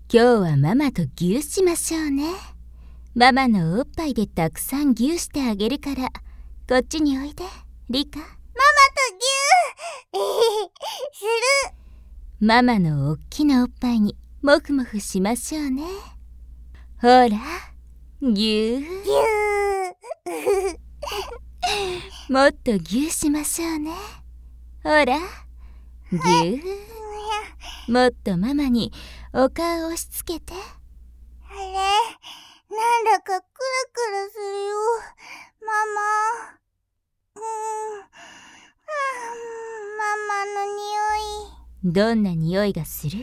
今日はママとギューしましょうね。ママのおっぱいでたくさんギューしてあげるから、こっちにおいで、リカ。ママとギューする。 ママのおっきなおっぱいにもふもふしましょうね。ほら、ギュー。 ギューもっとギューしましょうね。ほら、ギュー。もっとママにお顔を押し付けて。 あれ、なんだかクラクラするよ、ママ。ママの匂い。 どんな匂いがする？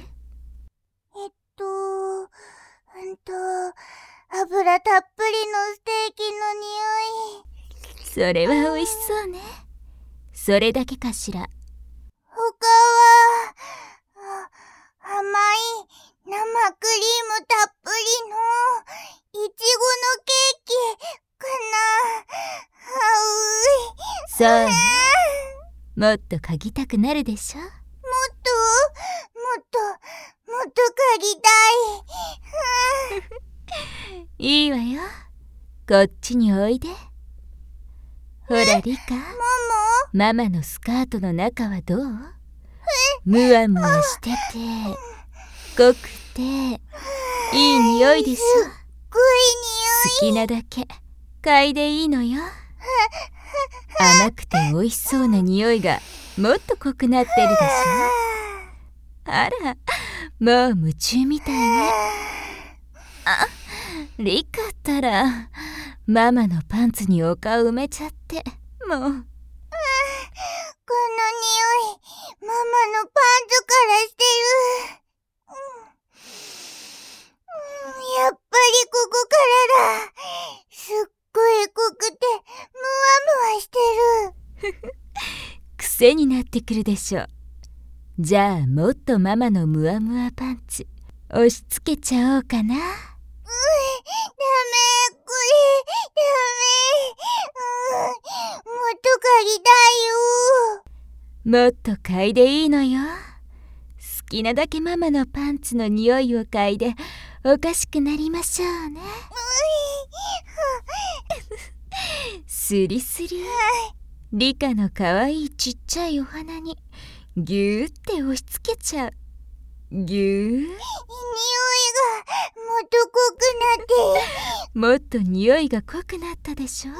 油たっぷりのステーキの匂い。 それは美味しそうね。それだけかしら。 他は、甘い生クリームたっぷりのいちごのケーキかな。 そうね。もっと嗅ぎたくなるでしょ。 もっと嗅ぎたい。 いいわよ。こっちにおいで。ほらリカ、ママのスカートの中はどう？ムワムワしてて濃くていい匂いでしょ。 すっごい匂い。 好きなだけ嗅いでいいのよ。甘くて美味しそうな匂いがもっと濃くなってるでしょ。あら、もう夢中みたいね。あ、リカったらママのパンツにお顔埋めちゃって、もう。この匂い、 ママのパンツからしてる。やっぱりここからだ。すっごい濃くてムワムワしてる。 癖になってくるでしょ。じゃあもっとママのムワムワパンツ押し付けちゃおうかな。 ダメ、これ、ダメ。もっと嗅ぎたいよ。 もっと嗅いでいいのよ。好きなだけママのパンツの匂いを嗅いでおかしくなりましょうね。スリスリ。リカのかわいいちっちゃいお花にギューって押し付けちゃう。ギュー。 匂いがもっと濃くなってもっと匂いが濃くなったでしょ。 おかしくなっ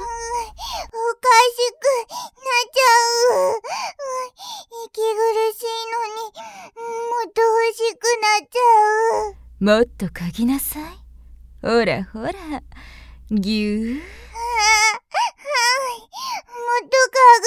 ちゃう。息苦しいのにもっと欲しくなっちゃう。 もっと嗅ぎなさい。ほらほら、ギュー。 もっと嗅ぐの。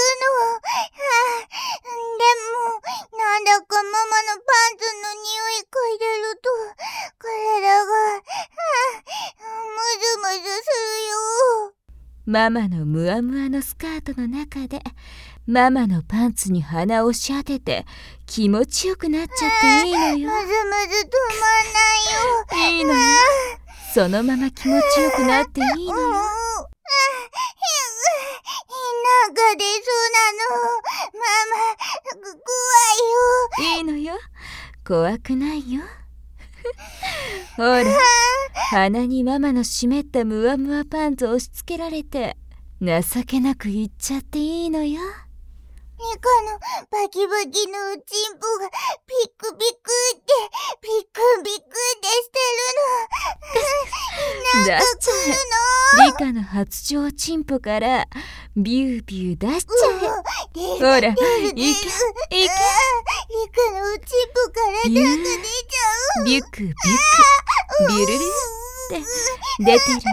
でも、なんだかママのパンツの匂い嗅いでると、体が、ムズムズするよ。 ママのムワムワのスカートの中で、ママのパンツに鼻を押し当てて、気持ちよくなっちゃっていいのよ。 ムズムズ止まんないよ。 いいのよ。そのまま気持ちよくなっていいのよ。 なんか出そうなの。ママ、怖いよ。 いいのよ。怖くないよ。ほら、鼻にママの湿ったムワムワパンツを押し付けられて、情けなく言っちゃっていいのよ。 リカのバキバキのチンポがピクピクってピクピクってしてるの。なんか来るの。 リカの初上チンポからビュービュー出しちゃえ。ほら、いけいけ。 リカのチンポからなんか出ちゃう。 ビュクビュクビュルルって出てるね。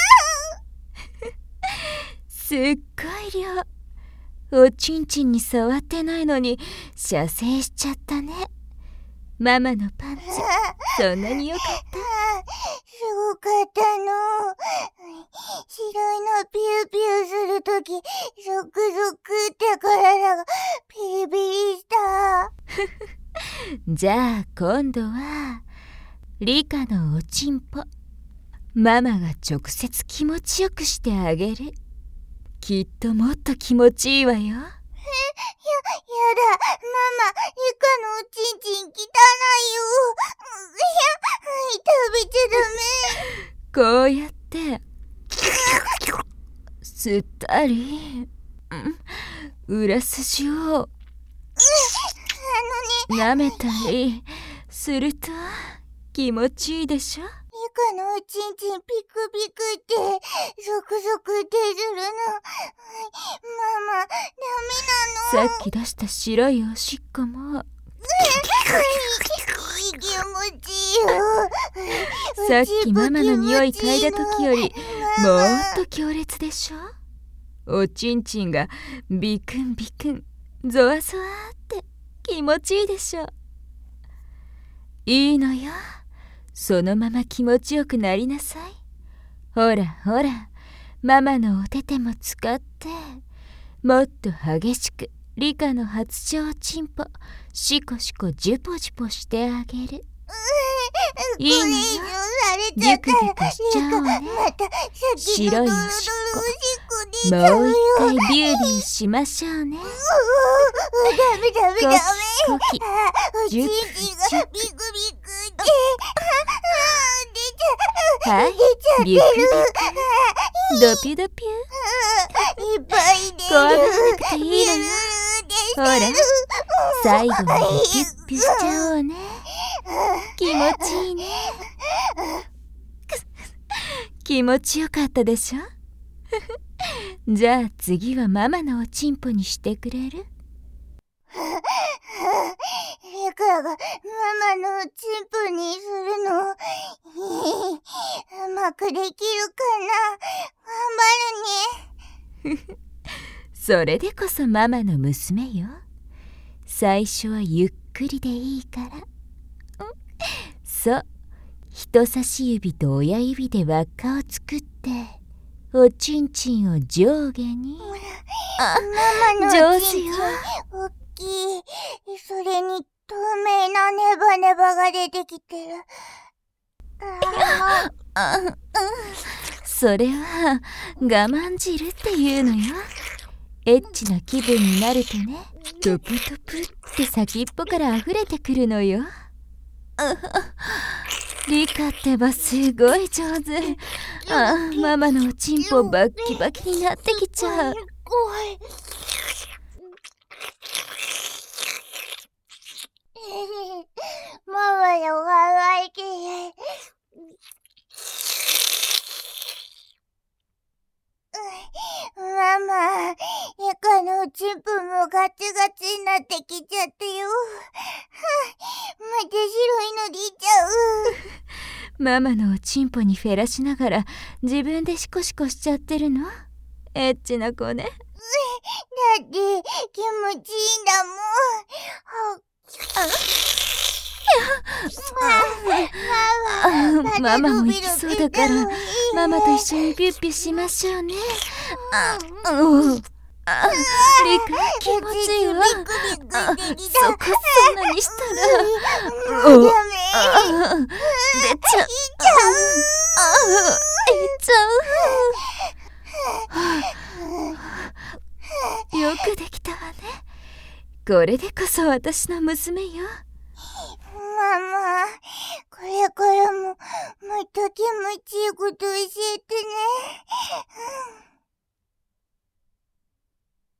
すっごい量。おちんちんに触ってないのに射精しちゃったね。ママのパンツそんなによかった？ すごかったの。白いのピューピューするときゾクゾクって体がピリピリした。 じゃあ今度はリカのおちんぽ、ママが直接気持ちよくしてあげる。きっともっと気持ちいいわよ。 やだ、ママ、リカのおちんちん汚いよ。痛こうやって吸ったり、裏筋を舐めたりすると気持ちいいでしょ。 リカのおちんちんピクピクってゾクゾクってするの。ママ、ダメなの。 さっき出した白いおしっこも気持ちいいよ。 さっきママの匂い嗅いだ時よりもっと強烈でしょ。おちんちんがビクンビクンゾワゾワって気持ちいいでしょ。いいのよ、そのまま気持ちよくなりなさい。ほらほら、ママのお手手も使ってもっと激しくリカの初情チンポシコシコジュポジュポしてあげる。いいのよ、ギュクギュクしちゃおうね。白いおしっこもう一回ビュービューしましょうね。 ダメ。 コキコキ、ジュクジュク、 ビクビクってはい、ビュクビク、ドピュドピュ。 いっぱい出る。 怖がらなくていいのよ。ほら、最後までピュッピュしちゃおうね。気持ちいいね。気持ちよかったでしょ。じゃあ次はママのおちんぽにしてくれる？ リカがママのおちんぽにするのうまくできるかな。頑張るね。 それでこそママの娘よ。最初はゆっくりでいいから。そう、人差し指と親指で輪っかを作っておちんちんを上下に。 ママのおちんちんおっきい。それに透明なネバネバが出てきてる。 それは我慢汁っていうのよ。エッチな気分になるとね、トプトプって先っぽから溢れてくるのよ。リカってばすごい上手。ママのおちんぽバッキバキになってきちゃう。 ママの可愛い。ママ、リカのおちんぽもガツガツになってきちゃってよ。また白いの出ちゃう。 ママのおちんぽにフェラしながら自分でシコシコしちゃってるの？エッチな子ね。 だって気持ちいいんだもん。 ママも行きそうだからママと一緒にピュッピュしましょうね。リカ気持ちいいわ。そこそんなにしたら出ちゃう。よくできたわね。これでこそ私の娘よ。 ママ、これからももっと気持ちいいこと教えてね。